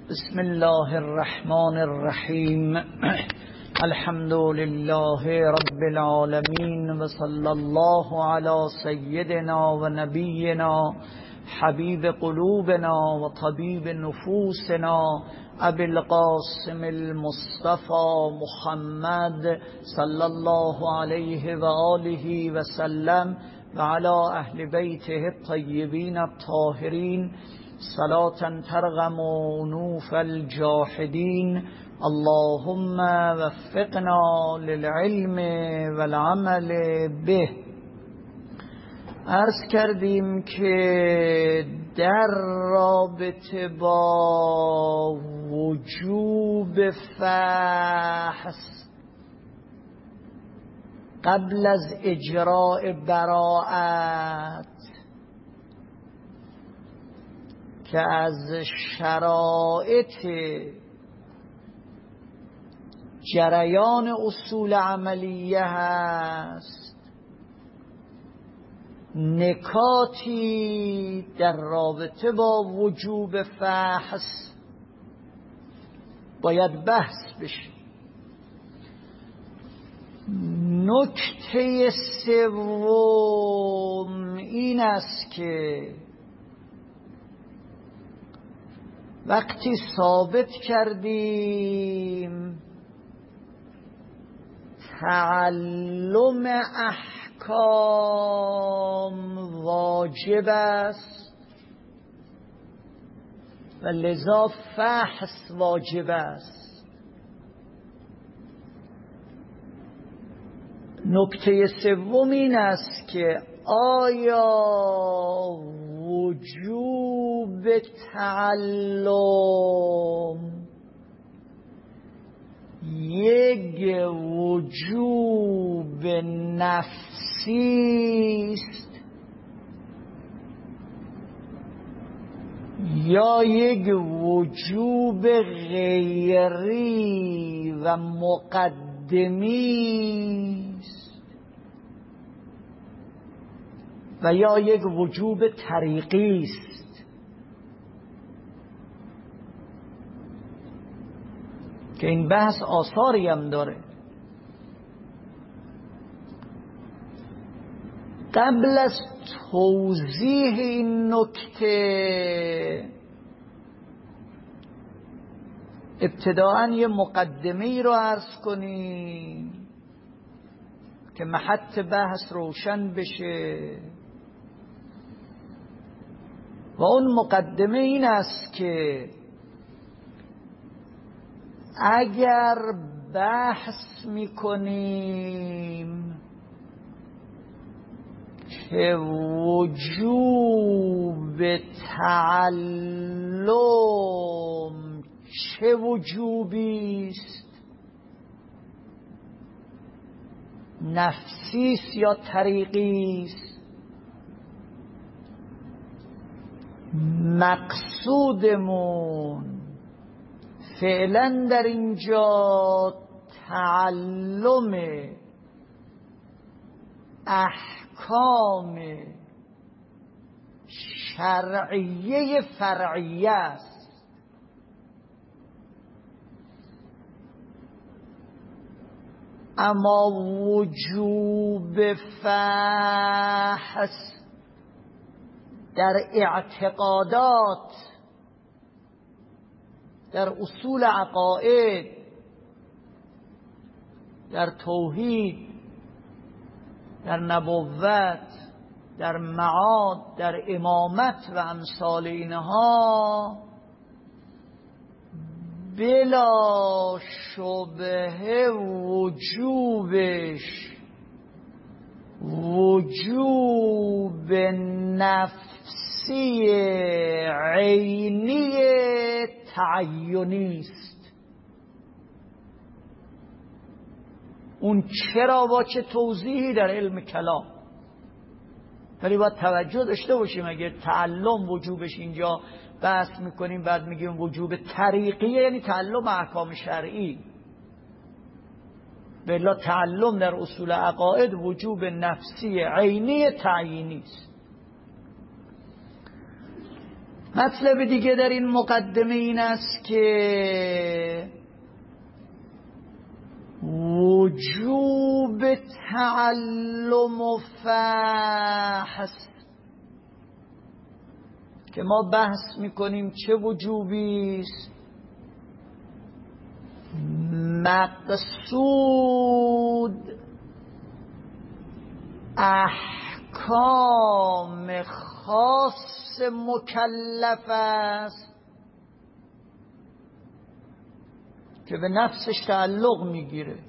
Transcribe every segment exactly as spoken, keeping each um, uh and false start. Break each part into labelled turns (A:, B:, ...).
A: بسم الله الرحمن الرحیم. الحمد لله رب العالمین و صلی الله علی سیدنا و نبینا حبیب قلوبنا و طبیب نفوسنا ابی القاسم المصطفى محمد صلی الله علیه و آله و سلم و علی اهل بیته الطیبین الطاهرین صلاة ترغم انوف الجاحدین. اللهم وفقنا للعلم والعمل به. عرض کردیم که در رابطه با وجوب فحص قبل از اجراء براءت که از شرایط جریان اصول عملیه هست، نکاتی در رابطه با وجوب فحص باید بحث بشه. نکته سوم این است که وقتی ثابت کردیم تعلم احکام واجب است و لذا فحص واجب است، نکته سوم این است که آیا وجوب تعلم یک وجوب نفسی است یا یک وجوب غیری و مقدمی است و یا یک وجوب طریقی است؟ که این بحث آثاری هم داره. قبل از توضیح این نکته ابتداءً یه مقدمه‌ای رو عرض کنیم که محط بحث روشن بشه و اون مقدمه این است که اگر بحث میکنیم که وجوب تعلم چه وجوبی است، نفسی است یا طریقی است، مقصودمون فعلا در اینجا تعلم احکام شرعیه فرعیه است. اما وجوب فحص در اعتقادات، در اصول عقاید، در توحید، در نبوت، در معاد، در امامت و امثال اینها بلا شبهه وجوبش وجوب نفسی عینی تعینی است. اون چرا با چه توضیحی در علم کلام، ولی باید توجه داشته باشیم. اگر تعلم وجوبش اینجا بحث میکنیم بعد میگیم وجوب طریقیه، یعنی تعلم احکام شرعی. بلا تعلم در اصول عقاید وجوب نفسی عینی تعیینی است. مطلب دیگه در این مقدمه این است که وجوب تعلم و فحص، که ما بحث میکنیم چه وجوبی است. مقصود احکام خاص مکلف است که به نفسش تعلق میگیره،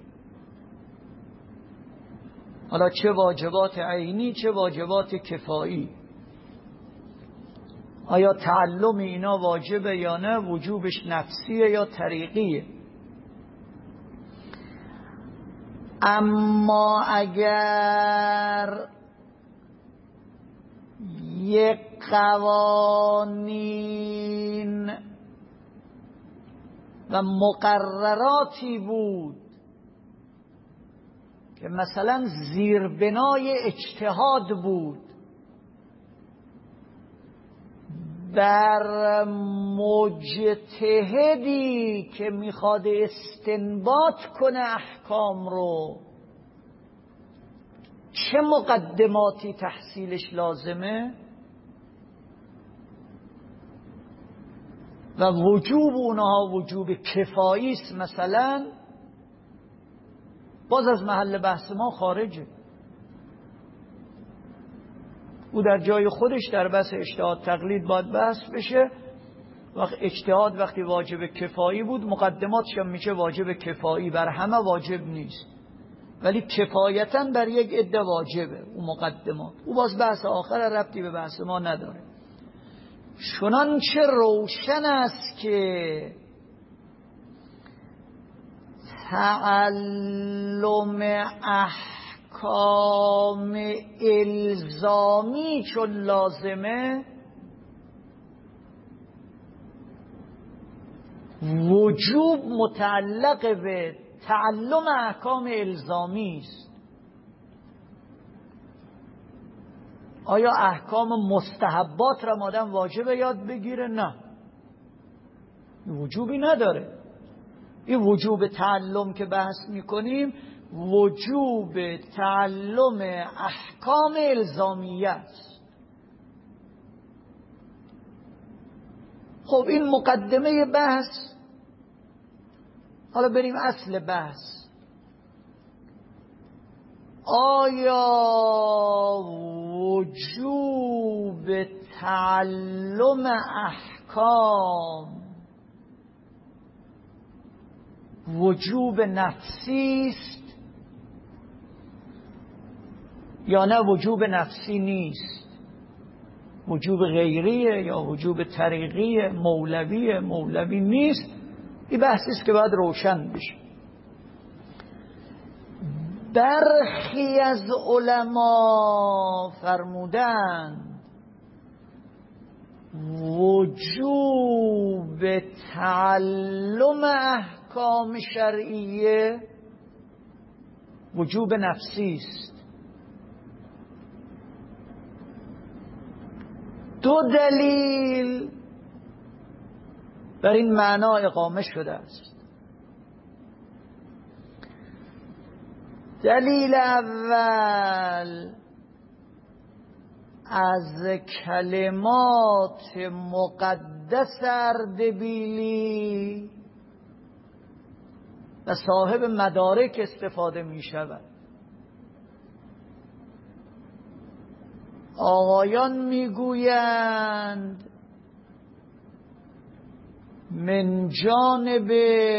A: حالا چه واجبات عینی چه واجبات کفایی. آیا تعلم اینا واجبه یا نه؟ وجوبش نفسیه یا طریقیه؟ اما اگر یک قوانین و مقرراتی بود که مثلا زیربنای اجتهاد بود، بر مجتهدی که میخواد استنباط کنه احکام رو چه مقدماتی تحصیلش لازمه و وجوب اونها وجوب کفایی است مثلا، باز از محل بحث ما خارجه. او در جای خودش در بحث اجتهاد تقلید باید بحث بشه. وقت اجتهاد وقتی واجب کفایی بود، مقدماتش هم میشه واجب کفایی، بر همه واجب نیست ولی کفایتا بر یک عده واجبه او مقدمات. او باز بحث آخر ربطی به بحث ما نداره. چنانچه روشن است که تعلم احکام الزامی چون لازمه، وجوب متعلق به تعلم احکام الزامی است. آیا احکام مستحبات را آدم واجبه یاد بگیره؟ نه، وجوبی نداره. این وجوب تعلم که بحث میکنیم وجوب تعلم احکام الزامیه است. خب این مقدمه بحث. حالا بریم اصل بحث. آیا وجوب تعلم احکام وجوب نفسی است یا نه وجوب نفسی نیست؟ وجوب غیریه یا وجوب طریقیه؟ مولویه مولوی نیست؟ این بحثی است که باید روشن بشه. برخی از علما فرمودند وجوب تعلم احکام شرعیه وجوب نفسی است. دو دلیل بر این معنا اقامه شده است. دلیل اول از کلمات مقدس اردبیلی و صاحب مدارک استفاده می شود. آقایان می گویند من جانب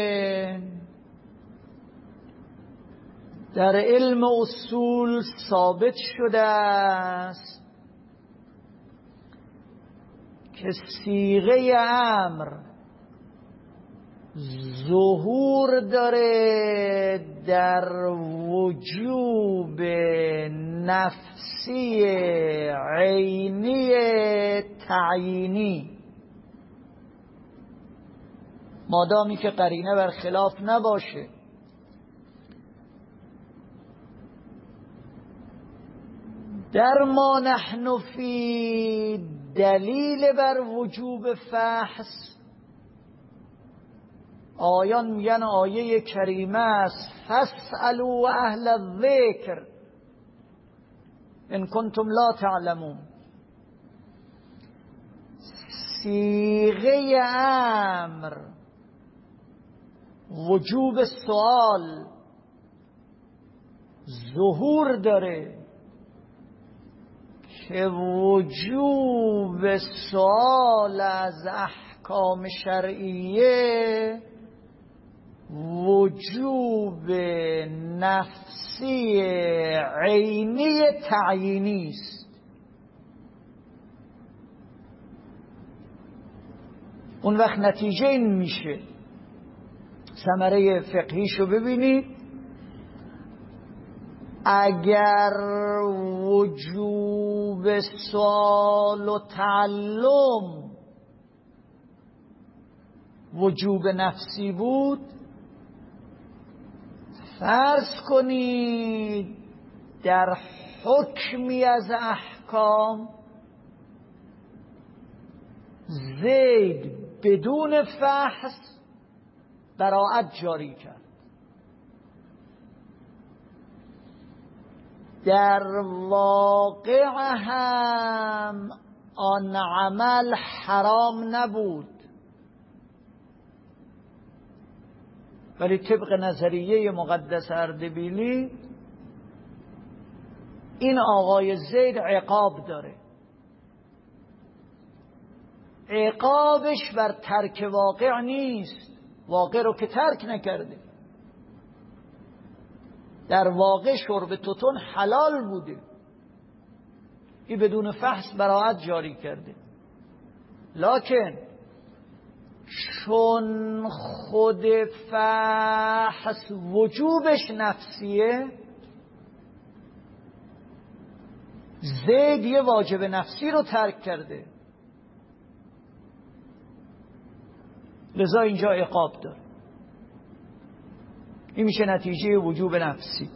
A: در علم اصول ثابت شده است که صیغه امر ظهور داره در وجوب نفسی عینی تعیینی، مادامی که قرینه بر خلاف نباشه. در ما نحن فی دلیل بر وجوب فحص آیان میگن آیه کریمه است فاسألوا اهل الذکر ان کنتم لا تعلمون. صیغه امر وجوب سوال ظهور داره که وجوب سوال از احکام شرعیه وجوب نفسی عینی تعیینی است. اون وقت نتیجه این میشه، ثمره فقهیشو ببینید، اگر وجوب سوال و تعلم وجوب نفسی بود، فرض کنید در حکمی از احکام زید بدون فحص براءت جاری کرد، در واقع هم آن عمل حرام نبود، ولی طبق نظریه مقدس اردبیلی این آقای زید عقاب داره. عقابش بر ترک واقع نیست، واقع رو که ترک نکرده، در واقع شرب توتون حلال بوده، این بدون فحص براءت جاری کرده، لکن چون خود فحص وجوبش نفسیه، زید یه واجب نفسی رو ترک کرده، لذا اینجا عقاب داره. این میشه نتیجه وجوب نفسی.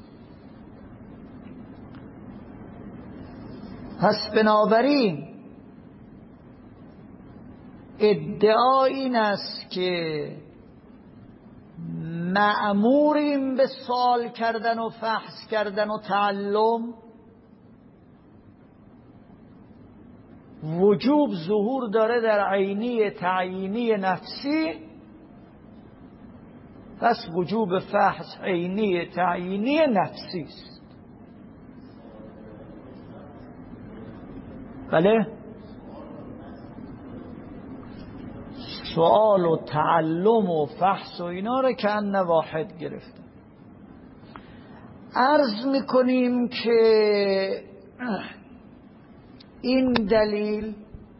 A: پس بنابراین ادعا این است که مأموریم به سوال کردن و فحص کردن و تعلم، وجوب ظهور داره در عینی تعیینی نفسی، پس وجوب فحص عینی تعیینی نفسی است. بله، سوال و تعلم و فحص و اینا رو که ان واحد گرفتن. عرض میکنیم که این دلیل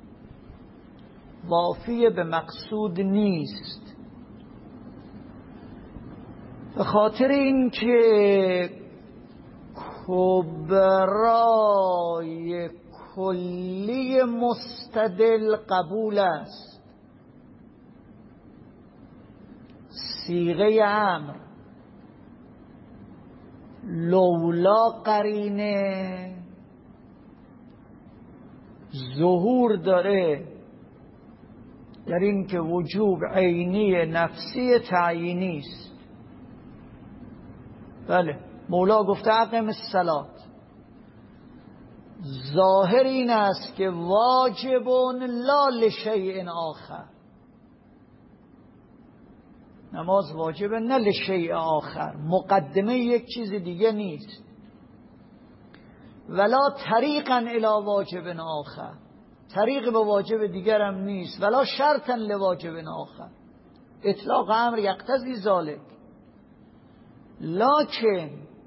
A: وافی به مقصود نیست، به خاطر اینکه کبرای کلی مستدل قبول است، صیغه امر لولا قرینه ظهور داره در این که وجوب عینی نفسی تعیینی است. بله، مولا گفته اقم الصلاة، ظاهر این است که واجب لا لشیء آخر، نماز واجبه نه لشیء آخر، مقدمه یک چیز دیگه نیست، ولا طریقا الی واجب آخر، طریق به واجب دیگر هم نیست، ولا شرطا لواجب آخر، اطلاق امر یقتضی ذالک. لکن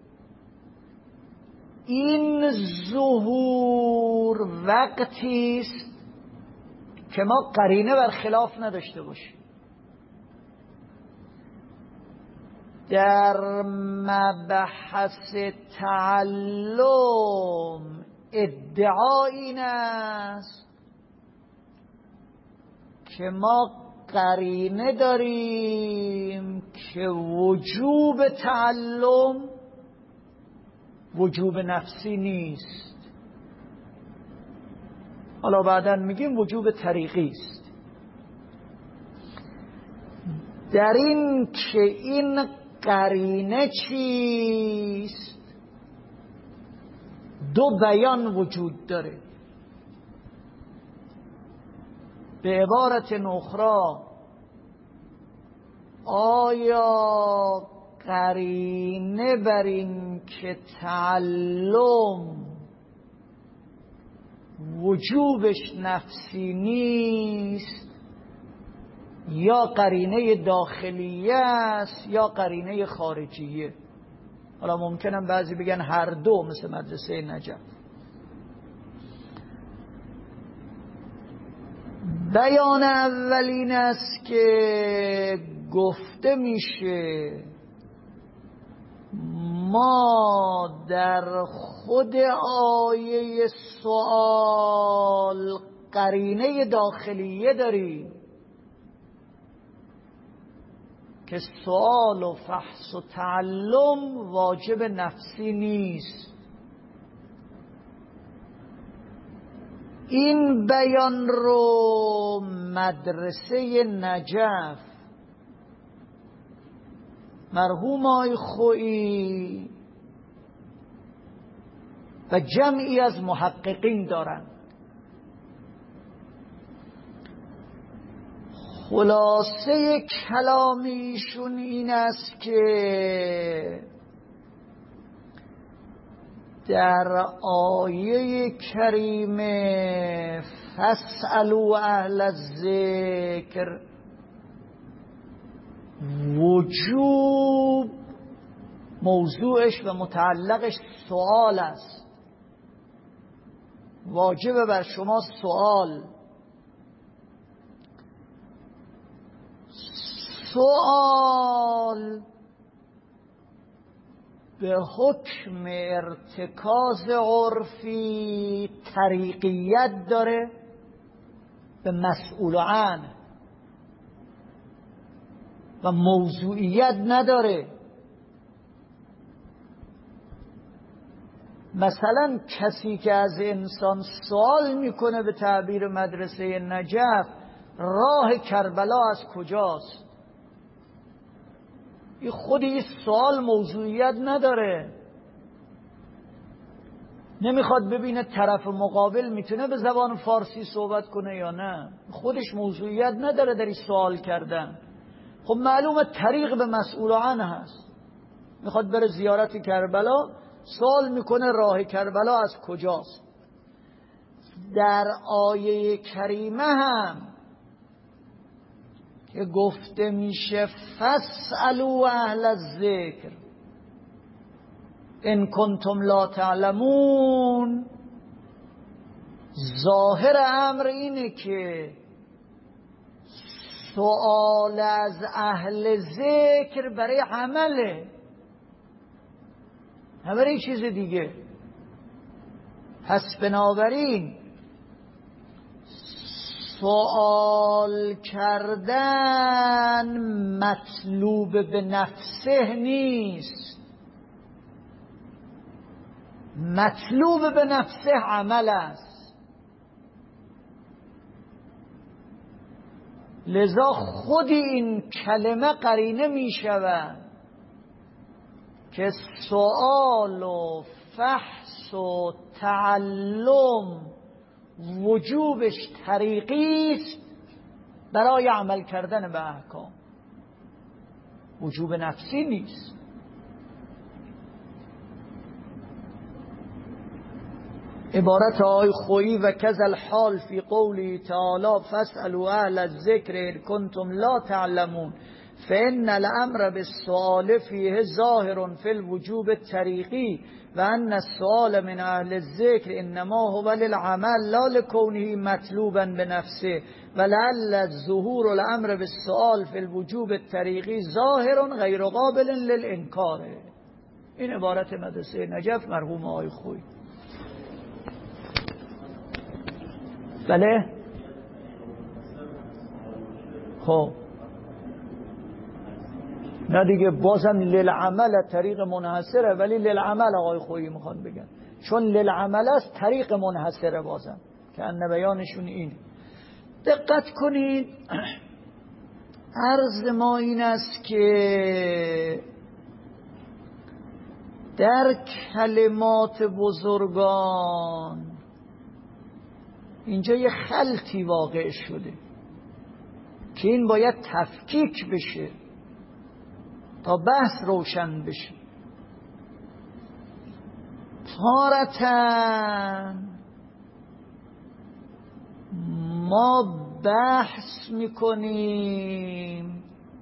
A: این ظهور وقتی است که ما قرینه بر خلاف نداشته باشیم. در مبحث تعلم ادعا این است که ما قرینه داریم که وجوب تعلم وجوب نفسی نیست. حالا بعداً میگیم وجوب طریقی است. در این که این قرینه چیست دو بیان وجود داره. به عبارت اخرى آیا قرینه بر این که تعلم وجوبش نفسی نیست یا قرینه داخلیه است یا قرینه خارجیه؟ حالا ممکنم بعضی بگن هر دو، مثل مدرسه نجف. بیان اولین است که گفته میشه ما در خود آیه سوال قرینه داخلیه داریم که سوال و فحص و تعلم واجب نفسی نیست. این بیان رو مدرسه نجف مرحوم آقای خویی و جمعی از محققین دارند. خلاصه کلامیشون این است که در آیه کریمه فاسألوا اهل الذکر وجوب موضوعش و متعلقش سوال است. واجب بر شما سوال. سوال به حکم ارتکاز عرفی طریقیت داره، به مسئول عنه، و موضوعیت نداره. مثلا کسی که از انسان سوال میکنه به تعبیر مدرسه نجف راه کربلا از کجاست، این خودی این سوال موضوعیت نداره. نمیخواد ببینه طرف مقابل میتونه به زبان فارسی صحبت کنه یا نه، خودش موضوعیت نداره در این سوال کردن. خب معلومه طریق به مسئول عنه هست، میخواد بره زیارت کربلا، سوال میکنه راه کربلا از کجاست. در آیه کریمه هم که گفته میشه فاسألوا اهل الذکر ان کنتم لا تعلمون، ظاهر امر اینه که سوال از اهل ذکر برای عمله، نه برای چیز دیگه. پس بنابراین سوال کردن مطلوب به نفسه نیست، مطلوب به نفسه عمل است. لذا خود این کلمه قرینه می شود که سوال و فحص و تعلم وجوبش طریقی است برای عمل کردن به احکام، وجوب نفسی نیست. عبارت آقای خویی و کذا الحال فی قوله تعالی فاسألوا اهل الذکر ان کنتم لا تعلمون فإن الامر بالسؤال فیه ظاهر فی الوجوب الطریقی و ان السؤال من اهل الذکر انما هو للعمل لا لكونه مطلوبا بنفسه ولعل ظهور الامر بالسؤال فی الوجوب الطریقی ظاهر غیر قابل للانکار. این عبارت مدرسه نجف مرحوم آقای خویی. بله خب نه دیگه، بازم للعمل طریق منحصره، ولی للعمل آقای خویی میخوان بگن، چون للعمل است طریق منحصره بازم که ان بیانشون این. دقت کنید، عرض ما این است که در کلمات بزرگان اینجا یه خلطی واقع شده که این باید تفکیک بشه تا بحث روشن بشه. تارةً ما بحث میکنیم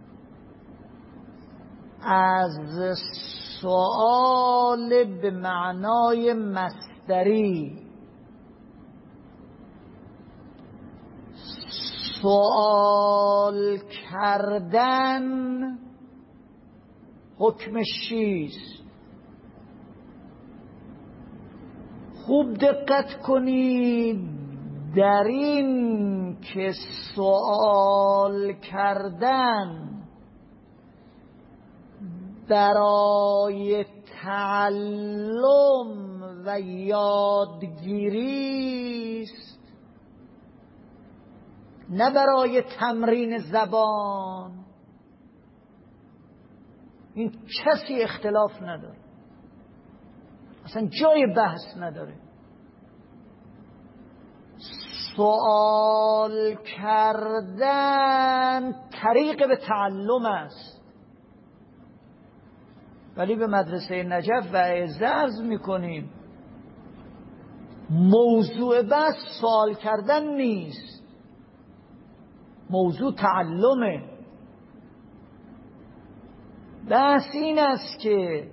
A: از سؤال به معنای مصدری، سؤال کردن حکمش چیست؟ خوب دقت کنید در این که سؤال کردن برای تعلم و یادگیری است، نه برای تمرین زبان. این کسی اختلاف نداره، اصلا جای بحث نداره. سوال کردن طریق به تعلم است، ولی به مدرسه نجف و اعزه عرض میکنیم موضوع بحث سوال کردن نیست، موضوع تعلمه. بحث این است که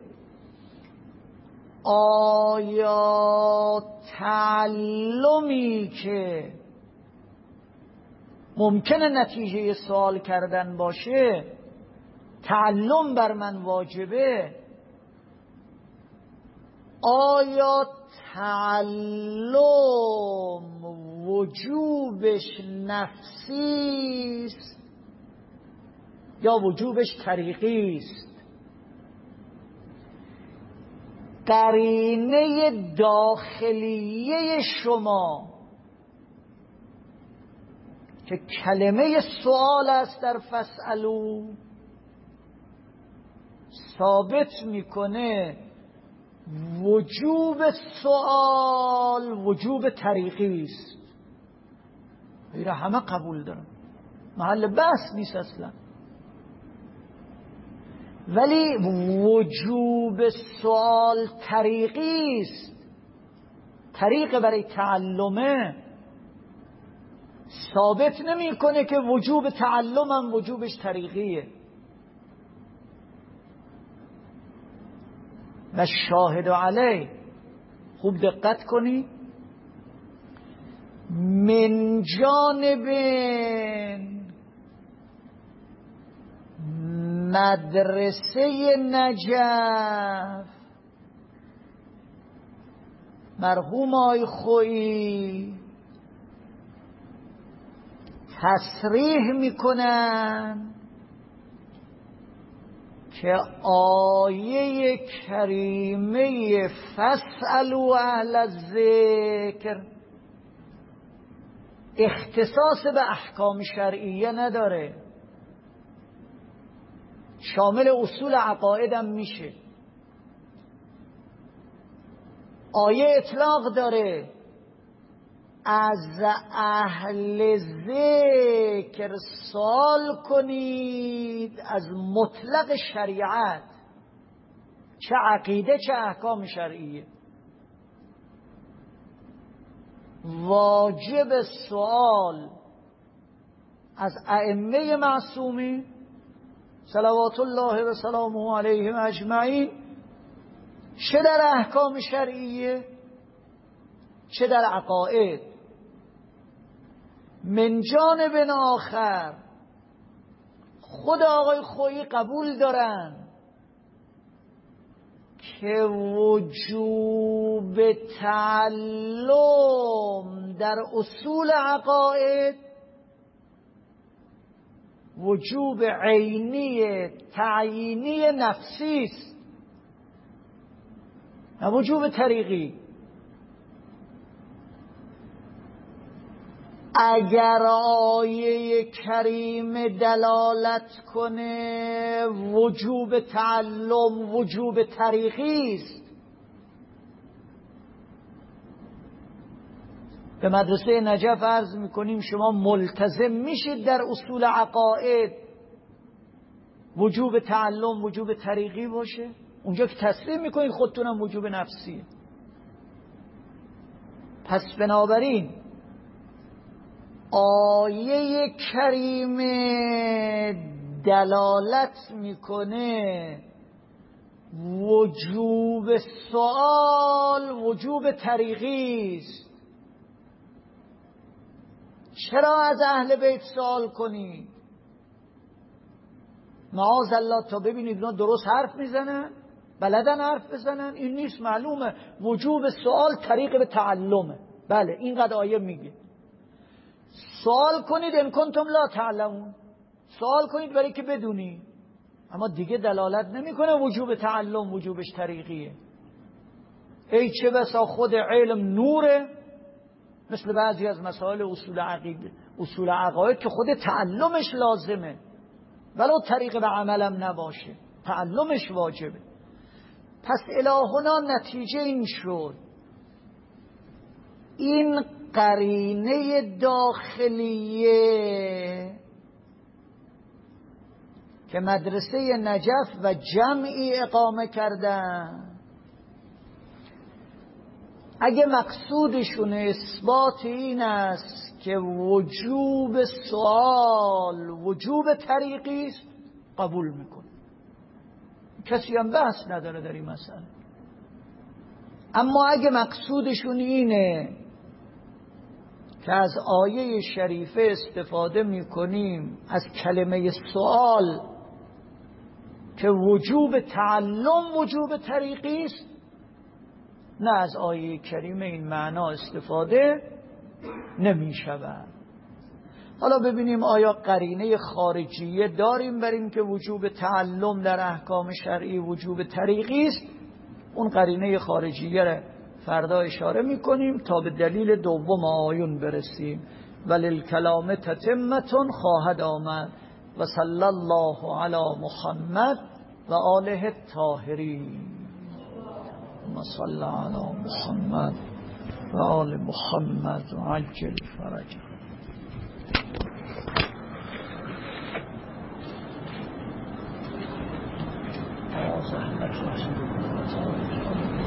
A: آیا تعلمی که ممکنه نتیجه سوال کردن باشه، تعلم بر من واجبه؟ آیا تعلم وجوبش نفسی است یا وجوبش طریقی است؟ قرینه داخلیه شما که کلمه سوال است در فاسألوا ثابت میکنه وجوب سوال وجوب طریقی است. غیر همه قبول دارن، محل بحث نیست اصلا. ولی وجوب سوال طریقی است، طریق برای تعلمه. ثابت نمیکنه که وجوب تعلم هم وجوبش طریقیه. و شاهد علی، خوب دقت کنی، من جانب مدرسه نجف مرحوم آی خویی تصریح میکنن که آیه کریمه فاسألوا اهل الذکر اختصاص به احکام شرعیه نداره، شامل اصول عقایدم میشه. آیه اطلاق داره، از اهل ذکر سوال کنید از مطلق شریعت، چه عقیده چه احکام شرعیه. واجب سوال از ائمه معصومین صلوات الله و سلامه علیهم اجمعین، چه در احکام شرعیه چه در عقاید. من جانب آخر خود آقای خویی قبول دارن که وجوب تعلم در اصول عقاید وجوب عینی تعیینی نفسی است، نه وجوب طریقی. اگر آیه کریم دلالت کنه وجوب تعلم وجوب طریقی است، به مدرسه نجف عرض میکنیم شما ملتزم میشید در اصول عقاید وجوب تعلم وجوب طریقی باشه؟ اونجا که تسلیم میکنید خودتونم وجوب نفسیه. پس بنابراین آیه کریم دلالت میکنه وجوب سوال وجوب طریقی است. چرا از اهل بیت سوال کنید؟ معاذ الله تا ببینید اینا درست حرف میزنن، بلدن حرف بزنن؟ این نیست. معلومه وجوب سوال طریق به تعلمه. بله اینقدر آیه میگه سوال کنید ان کنتم لا تعلمون، سوال کنید برای که بدونی، اما دیگه دلالت نمیکنه وجوب تعلم وجوبش طریقیه. ای چه بسا خود علم نوره، مثل بعضی از مسائل اصول عقیده اصول عقاید که خود تعلمش لازمه ولو طریق به عملم نباشه، تعلمش واجبه. پس الهنا نتیجه این شد این قرینه داخلیه که مدرسه نجف و جمعی اقامه کردن، اگه مقصودشون اثبات این است که وجوب سوال وجوب طریقی است قبول میکنه، کسی هم بحث نداره در این مسئله. اما اگه مقصودشون اینه که از آیه شریفه استفاده میکنیم از کلمه سوال که وجوب تعلم وجوب طریقی است، نه از آیه کریمه این معنا استفاده نمی شود. حالا ببینیم آیا قرینه خارجیه داریم بر این که وجوب تعلم در احکام شرعی وجوب طریقی است؟ اون قرینه خارجیه را فردا اشاره میکنیم تا به دلیل دوم آیون برسیم. وللکلام تتمتون خواهد آمد. و صلی الله علی محمد و آله الطاهرین. و صلی علی محمد و آل محمد و عجل فرجه. زحمت رسول الله